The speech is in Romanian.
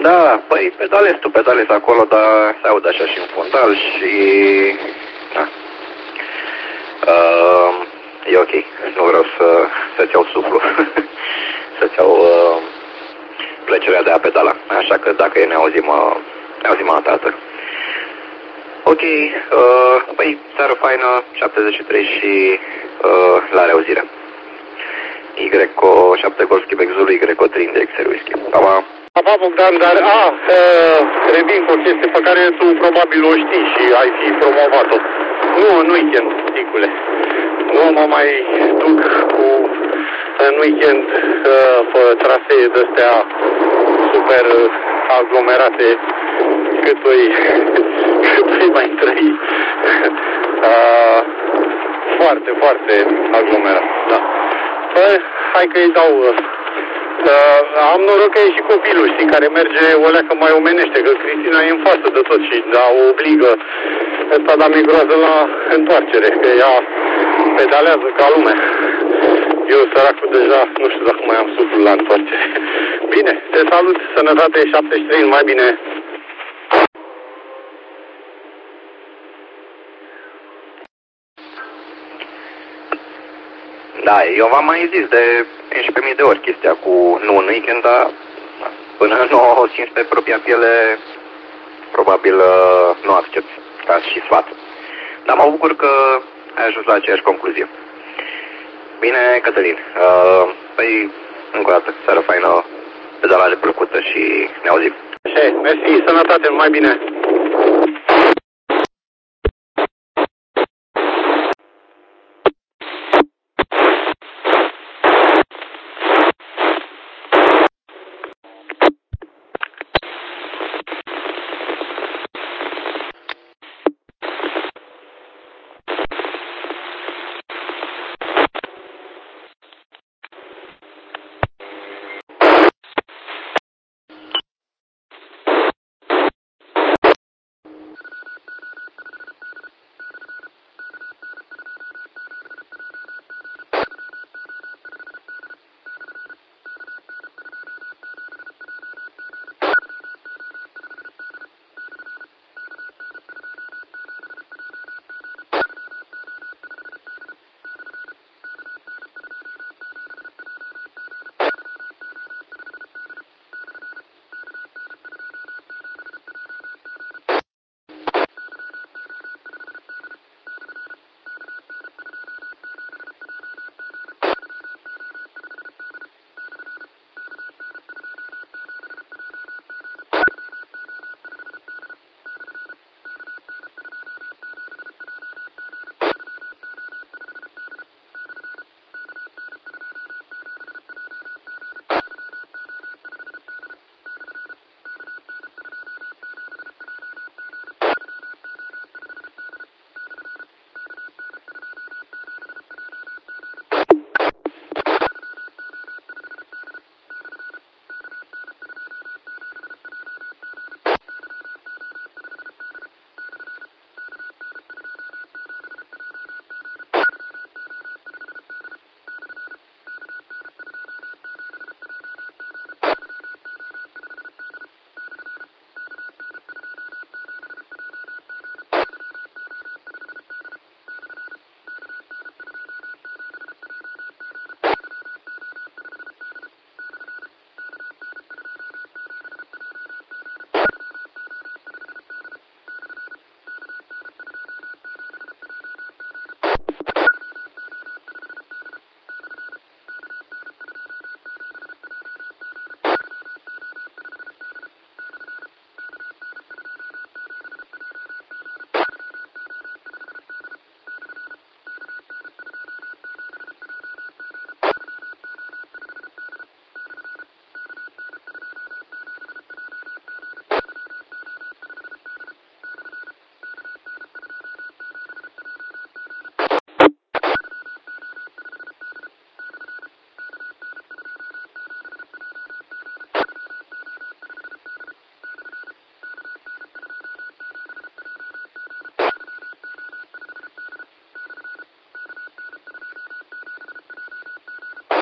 Da, păi pedalezi acolo, dar se aud așa și în fundal și... Da. E ok, nu vreau să-ți iau suflu, să-ți iau plăcerea de a pedala, așa că dacă ne auzim o dată. Ok, păi, seară faină, 73 și la reauzire. Y-O 7 Golf Quebec Zulu, Y-O 3 Index Whisky. Pa, pa. Pa, Bogdan, dar revin cu o chestie pe care tu probabil o știi și ai fi promovat-o. Nu în weekend, ticule. Nu mă mai duc în weekend pe trasee de-astea super aglomerate cât îi mai trăi. Foarte, foarte aglomerat, da. Păi, hai că îi dau... am noroc că e și copilul, știi, care merge o leacă mai omenește, că Cristina e în față de tot și o obligă ăsta, dar mi-e groază la întoarcere, că ea pedalează ca lumea. Eu, săracul, deja nu știu dacă mai am suflu la întoarcere. Bine, te salut, sănătate, 73, mai bine. Da, eu v-am mai zis de 11.000 de ori chestia cu nu în weekend, dar până nu o simți pe propria piele, probabil nu accept ca și sfat. Dar mă bucur că ai ajuns la aceeași concluzie. Bine, Cătălin, păi, încă o dată, seară faină, pedalare plăcută și ne auzim. Așa, mersi, sănătate, mai bine.